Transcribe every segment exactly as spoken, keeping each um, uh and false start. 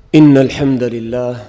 إن الحمد لله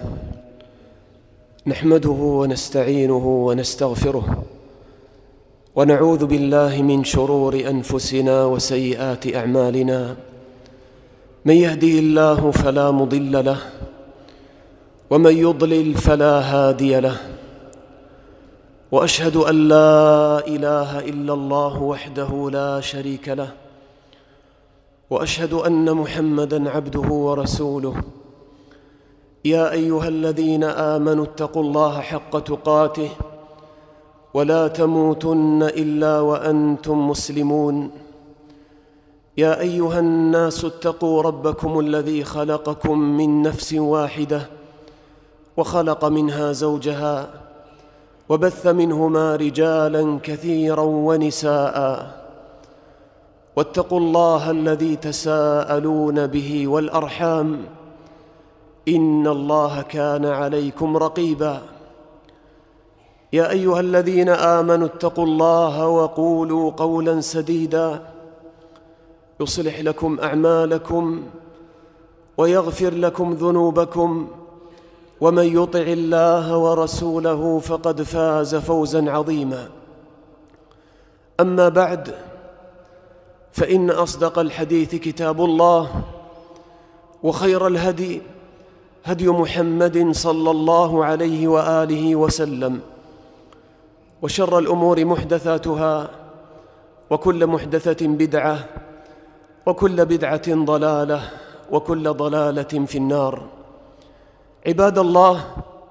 نحمده ونستعينه ونستغفره ونعوذ بالله من شرور أنفسنا وسيئات أعمالنا. من يهدي الله فلا مضل له ومن يضلل فلا هادي له، وأشهد أن لا إله إلا الله وحده لا شريك له، وأشهد أن محمدًا عبده ورسوله. يا أيها الذين آمنوا اتقوا الله حق تقاته ولا تموتن إلا وأنتم مسلمون. يا أيها الناس اتقوا ربكم الذي خلقكم من نفس واحدة وخلق منها زوجها وبث منهما رجالاً كثيراً ونساءً، واتقوا الله الذي تساءلون به والأرحام إن الله كان عليكم رقيباً. يا أيها الذين آمنوا اتقوا الله وقولوا قولاً سديداً يصلح لكم أعمالكم ويغفر لكم ذنوبكم، ومن يطع الله ورسوله فقد فاز فوزاً عظيماً. أما بعد، فإن أصدق الحديث كتاب الله، وخير الهدي هدي محمد صلى الله عليه وآله وسلم، وشر الأمور محدثاتها، وكل محدثة بدعة، وكل بدعة ضلالة، وكل ضلالة في النار. عباد الله،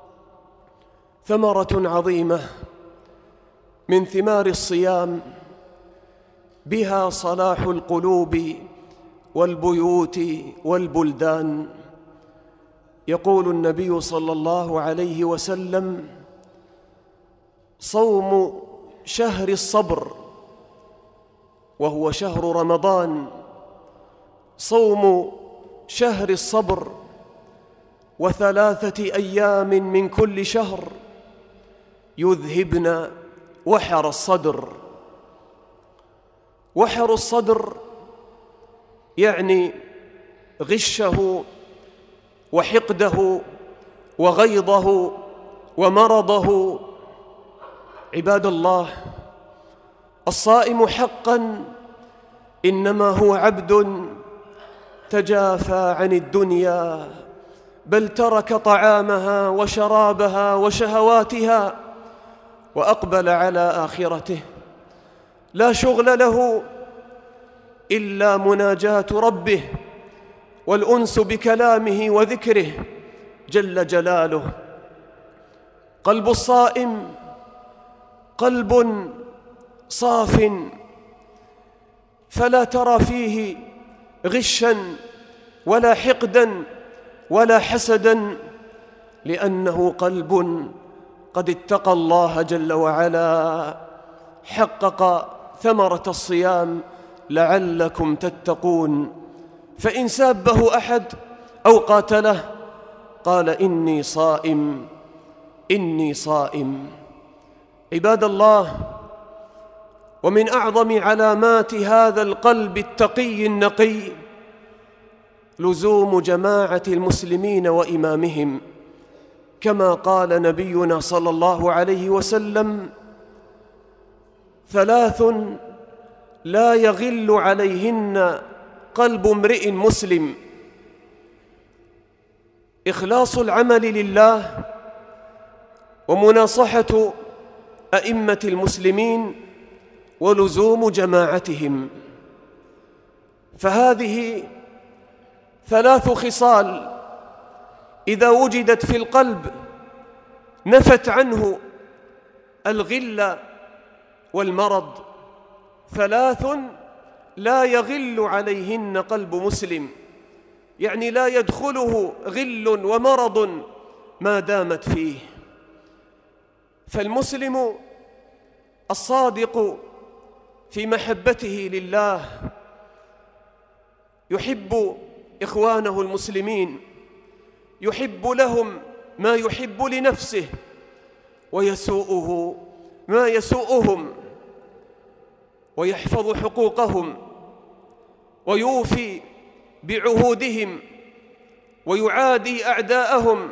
ثمرة عظيمة من ثمار الصيام بها صلاح القلوب والبيوت والبلدان. يقول النبي صلى الله عليه وسلم: صوم شهر الصبر، وهو شهر رمضان، صوم شهر الصبر وثلاثة أيام من كل شهر يذهبن وحر الصدر. وحر الصدر يعني غشه وحقده وغيظه ومرضه. عباد الله، الصائم حقاً إنما هو عبد تجافى عن الدنيا، بل ترك طعامها وشرابها وشهواتها وأقبل على آخرته. لا شغل له إلا مناجاة ربه والأنس بكلامه وذكره جل جلاله. قلب الصائم قلب صاف، فلا ترى فيه غشاً ولا حقداً ولا حسداً، لأنه قلب قد اتقى الله جل وعلا، حقق ثمرة الصيام لعلكم تتقون. فإن سابه أحد أو قاتله قال: إني صائم إني صائم. عباد الله، ومن أعظم علامات هذا القلب التقي النقي لزوم جماعة المسلمين وإمامهم، كما قال نبينا صلى الله عليه وسلم: ثلاث لا يغل عليهن قلب امرئ مسلم: إخلاص العمل لله، ومناصحة أئمة المسلمين، ولزوم جماعتهم. فهذه ثلاث خصال إذا وجدت في القلب نفت عنه الغل والمرض. ثلاث لا يغل عليهن قلب مسلم، يعني لا يدخله غل ومرض ما دامت فيه. فالمسلم الصادق في محبته لله يحب إخوانه المسلمين، يحب لهم ما يحب لنفسه، ويسوءه ما يسوءهم، ويحفظ حقوقهم، ويوفي بعهودهم، ويعادي أعداءهم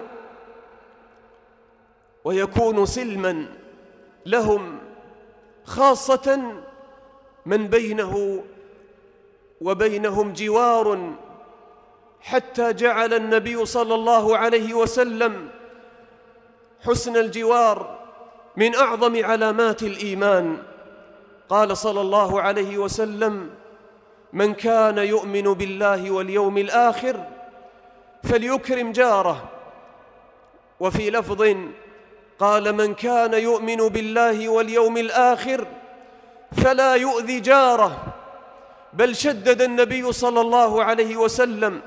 ويكون سلما لهم، خاصة من بينه وبينهم جوار، حتى جعل النبي صلى الله عليه وسلم حسن الجوار من أعظم علامات الإيمان. قال صلى الله عليه وسلم: من كان يؤمن بالله واليوم الآخر فليكرم جاره. وفي لفظ قال: من كان يؤمن بالله واليوم الآخر فلا يؤذي جاره. بل شدد النبي صلى الله عليه وسلم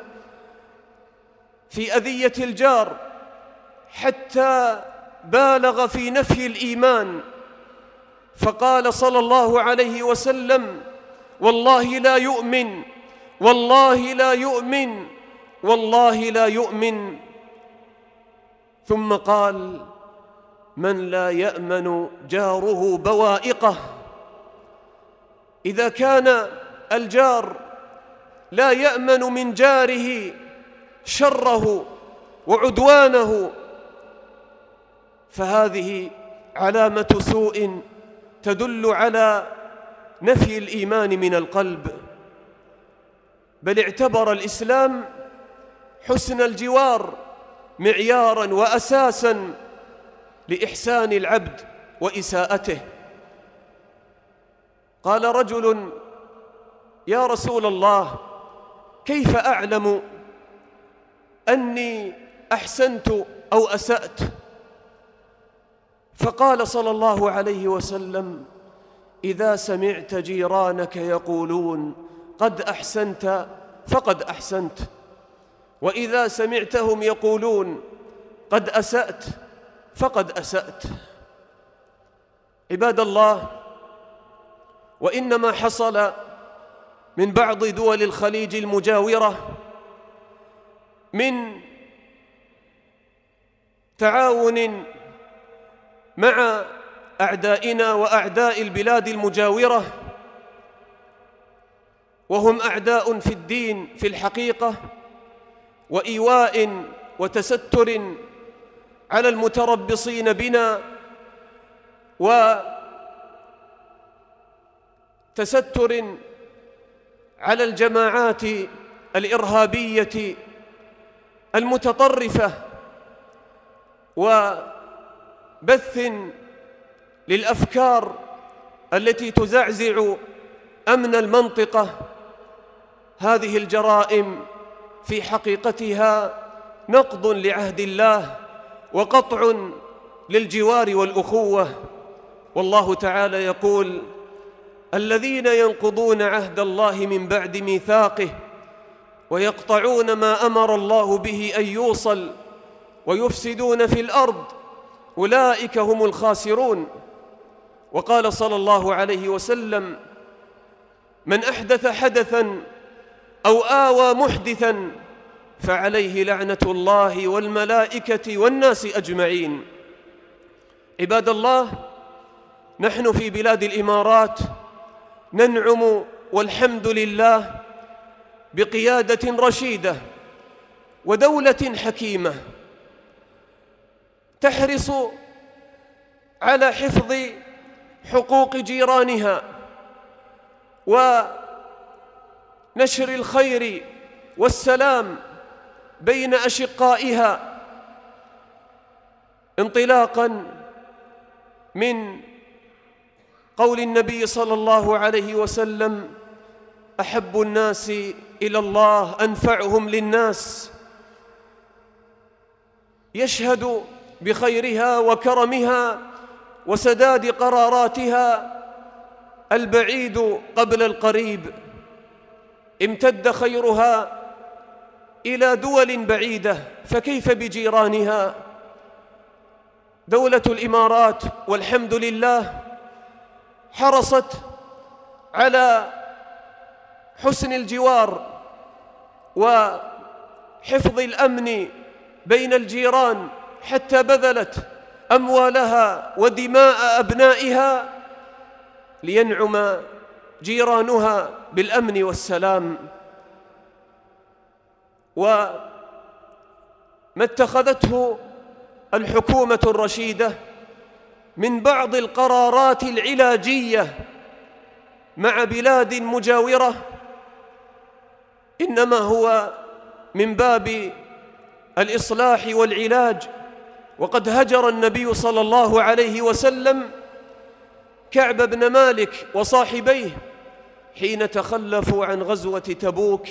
في أذية الجار حتى بالغ في نفي الإيمان، فقال صلى الله عليه وسلم: والله لا يؤمن، والله لا يؤمن، والله لا يؤمن. ثم قال: من لا يأمن جاره بوائقه. إذا كان الجار لا يأمن من جاره شره وعدوانه، فهذه علامة سوء تدل على نفي الإيمان من القلب. بل اعتبر الإسلام حسن الجوار معياراً وأساساً لإحسان العبد وإساءته. قال رجل: يا رسول الله، كيف أعلم أني أحسنت أو أسأت؟ فقال صلى الله عليه وسلم: إذا سمعت جيرانك يقولون قد أحسنت فقد أحسنت، وإذا سمعتهم يقولون قد أسأت فقد أسأت. عباد الله، وإنما حصل من بعض دول الخليج المجاورة من تعاون مع أعدائنا وأعداء البلاد المجاورة، وهم أعداء في الدين في الحقيقة، وإيواء وتستر على المتربصين بنا، وتستر على الجماعات الإرهابية المتطرفة، وبث للأفكار التي تزعزع أمن المنطقة. هذه الجرائم في حقيقتها نقض لعهد الله وقطع للجوار والأخوة. والله تعالى يقول: الذين ينقضون عهد الله من بعد ميثاقه ويقطعون ما أمر الله به أن يوصل ويفسدون في الأرض أولئك هم الخاسرون. وقال صلى الله عليه وسلم: من أحدث حدثاً أو آوى محدثاً فعليه لعنة الله والملائكة والناس أجمعين. عباد الله، نحن في بلاد الإمارات ننعم والحمد لله بقيادة رشيدة ودولة حكيمة تحرص على حفظ حقوق جيرانها ونشر الخير والسلام بين أشقائها، انطلاقاً من قول النبي صلى الله عليه وسلم: أحب الناس إلى الله أنفعهم للناس. يشهد بخيرها وكرمها وسداد قراراتها البعيد قبل القريب، امتد خيرها إلى دول بعيدة، فكيف بجيرانها؟ دولة الإمارات والحمد لله حرصت على حسن الجوار وحفظ الأمن بين الجيران، حتى بذلت أموالها ودماء أبنائها لينعم جيرانها بالأمن والسلام. ما اتخذته الحكومة الرشيدة من بعض القرارات العلاجية مع بلاد مجاورة إنما هو من باب الإصلاح والعلاج. وقد هجر النبي صلى الله عليه وسلم كعب بن مالك وصاحبيه حين تخلفوا عن غزوة تبوك،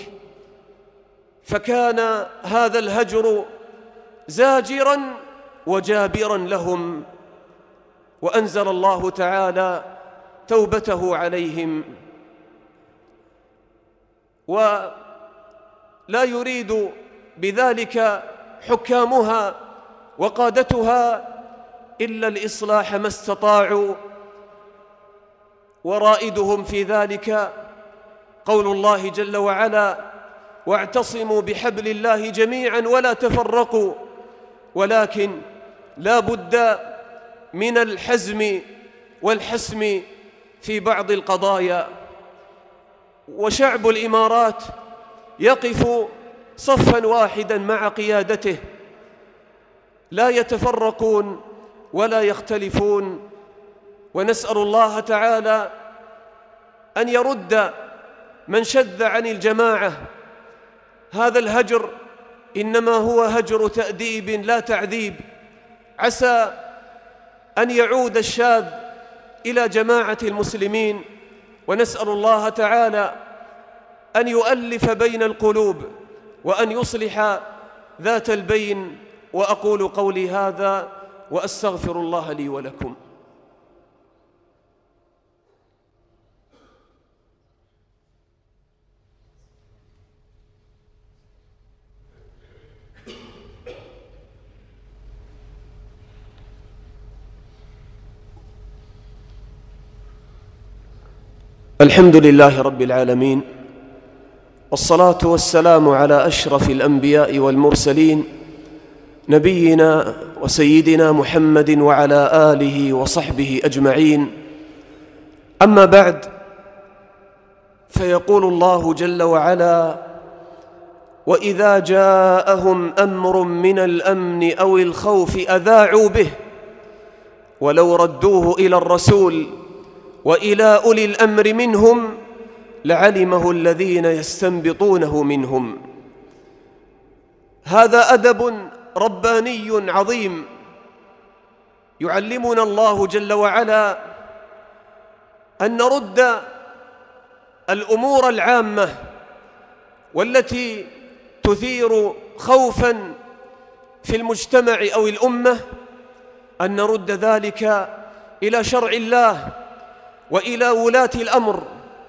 فكان هذا الهجر زاجراً وجابراً لهم، وأنزل الله تعالى توبته عليهم. ولا يريد بذلك حكامها وقادتها إلا الإصلاح ما استطاعوا، ورائدهم في ذلك قول الله جل وعلا: واعتصموا بحبل الله جميعا ولا تفرقوا. ولكن لا بد من الحزم والحسم في بعض القضايا، وشعب الإمارات يقف صفا واحدا مع قيادته، لا يتفرقون ولا يختلفون. ونسأل الله تعالى أن يرد من شذ عن الجماعة. هذا الهجر إنما هو هجر تأديب لا تعذيب، عسى أن يعود الشاذ إلى جماعة المسلمين، ونسأل الله تعالى أن يؤلف بين القلوب وأن يصلح ذات البين. وأقول قولي هذا وأستغفر الله لي ولكم. الحمد لله رب العالمين، والصلاة والسلام على أشرف الأنبياء والمرسلين، نبينا وسيدنا محمد وعلى آله وصحبه أجمعين. أما بعد، فيقول الله جل وعلا: وإذا جاءهم أمر من الأمن أو الخوف أذاعوا به ولو ردوه إلى الرسول وإلى أولي الأمر منهم لعلمه الذين يستنبطونه منهم. هذا أدب رباني عظيم يعلمنا الله جل وعلا أن نرد الأمور العامة والتي تثير خوفاً في المجتمع أو الأمة، أن نرد ذلك إلى شرع الله وإلى ولاة الأمر.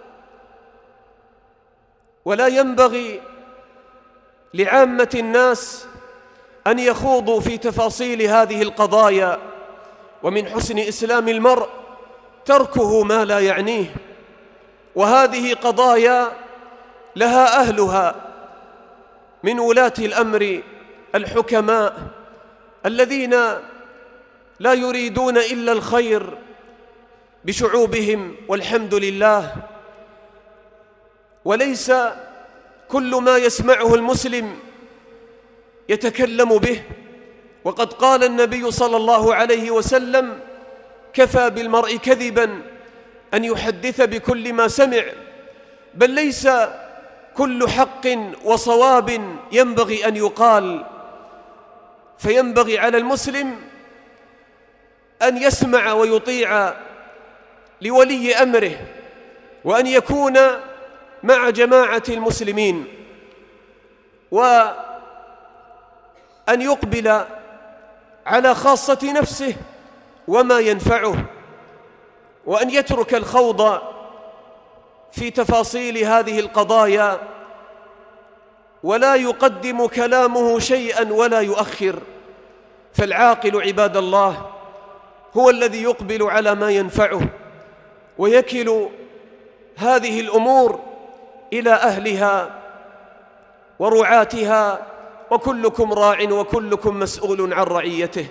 ولا ينبغي لعامة الناس أن يخوضوا في تفاصيل هذه القضايا، ومن حسن إسلام المرء تركه ما لا يعنيه. وهذه قضايا لها أهلها من ولاة الأمر الحكماء الذين لا يريدون إلا الخير بشعوبهم، والحمد لله. وليس كل ما يسمعه المسلم يتكلم به، وقد قال النبي صلى الله عليه وسلم: كفى بالمرء كذبا أن يحدث بكل ما سمع. بل ليس كل حق وصواب ينبغي أن يقال، فينبغي على المسلم أن يسمع ويطيع لولي أمره، وأن يكون مع جماعة المسلمين، وأن يقبل على خاصة نفسه وما ينفعه، وأن يترك الخوض في تفاصيل هذه القضايا، ولا يقدم كلامه شيئا ولا يؤخر. فالعاقل عباد الله هو الذي يقبل على ما ينفعه ويكل هذه الأمور إلى أهلها ورعاتها، وكلكم راع وكلكم مسؤول عن رعيته.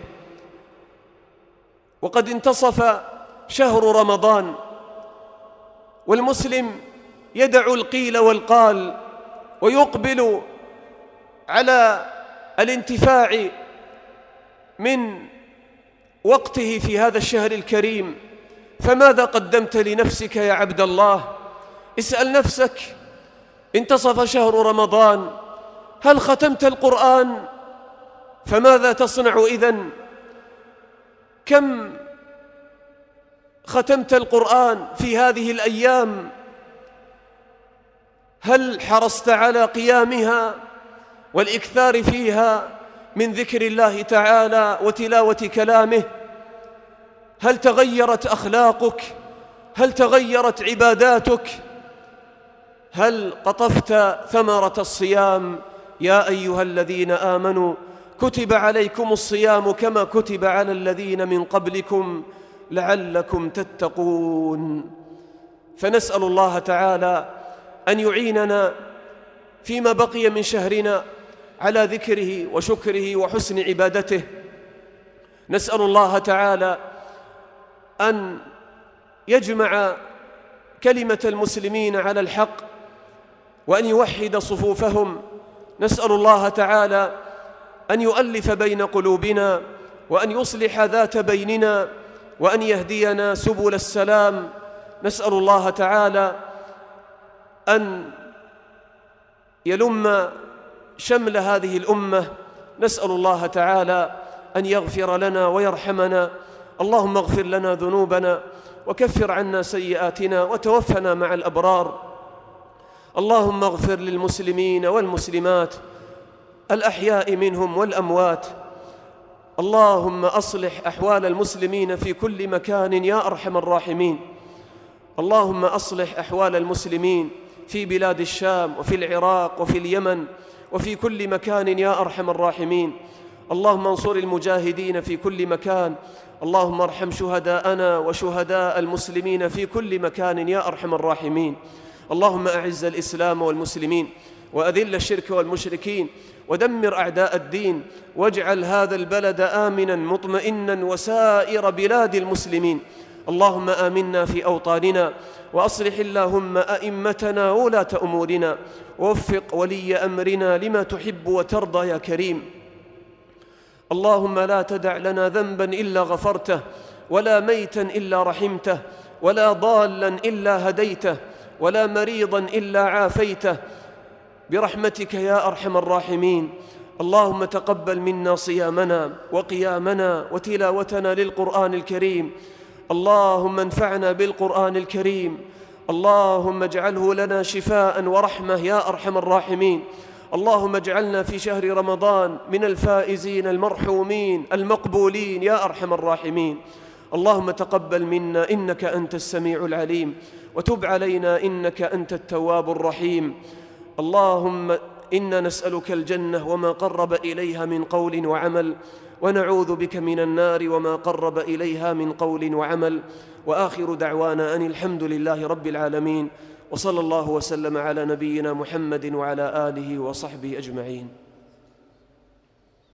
وقد انتصف شهر رمضان، والمسلم يدع القيل والقال ويقبل على الانتفاع من وقته في هذا الشهر الكريم. فماذا قدمت لنفسك يا عبد الله؟ اسأل نفسك. انتصف شهر رمضان، هل ختمت القرآن؟ فماذا تصنع إذن؟ كم ختمت القرآن في هذه الأيام؟ هل حرصت على قيامها والإكثار فيها من ذكر الله تعالى وتلاوة كلامه؟ هل تغيرت أخلاقك؟ هل تغيرت عباداتك؟ هل قطفت ثمرة الصيام؟ يا أيها الذين آمنوا كتب عليكم الصيام كما كتب على الذين من قبلكم لعلكم تتقون. فنسأل الله تعالى أن يعيننا فيما بقي من شهرنا على ذكره وشكره وحسن عبادته. نسأل الله تعالى أن يجمع كلمة المسلمين على الحق وأن يوحد صفوفهم. نسأل الله تعالى أن يؤلف بين قلوبنا وأن يصلح ذات بيننا وأن يهدينا سبل السلام. نسأل الله تعالى أن يلم شمل هذه الأمة. نسأل الله تعالى أن يغفر لنا ويرحمنا. اللهم اغفر لنا ذنوبنا وكفر عنا سيئاتنا وتوفنا مع الأبرار. اللهم اغفر للمسلمين والمسلمات الأحياء منهم والأموات. اللهم أصلح أحوال المسلمين في كل مكان يا أرحم الراحمين. اللهم أصلح أحوال المسلمين في بلاد الشام وفي العراق وفي اليمن وفي كل مكان يا أرحم الراحمين. اللهم انصر المجاهدين في كل مكان. اللهم ارحم شهداءنا وشهداء المسلمين في كل مكان يا أرحم الراحمين. اللهم أعز الإسلام والمسلمين وأذل الشرك والمشركين ودمر أعداء الدين واجعل هذا البلد آمنا مطمئنا وسائر بلاد المسلمين. اللهم آمنا في أوطاننا وأصلح اللهم أئمتنا وولاة أمورنا ووفق ولي أمرنا لما تحب وترضى يا كريم. اللهم لا تدع لنا ذنبا إلا غفرته ولا ميتا إلا رحمته ولا ضالا إلا هديته ولا مريضا إلا عافيته برحمتك يا أرحم الراحمين. اللهم تقبل منا صيامنا وقيامنا وتلاوتنا للقرآن الكريم. اللهم انفعنا بالقرآن الكريم. اللهم اجعله لنا شفاء ورحمة يا أرحم الراحمين. اللهم اجعلنا في شهر رمضان من الفائزين المرحومين المقبولين يا أرحم الراحمين. اللهم تقبل منا إنك أنت السميع العليم وتب علينا إنك أنت التواب الرحيم. اللهم إنا نسألك الجنة وما قرب إليها من قول وعمل ونعوذ بك من النار وما قرب إليها من قول وعمل. وآخر دعوانا أن الحمد لله رب العالمين وصلى الله وسلم على نبينا محمد وعلى آله وصحبه أجمعين.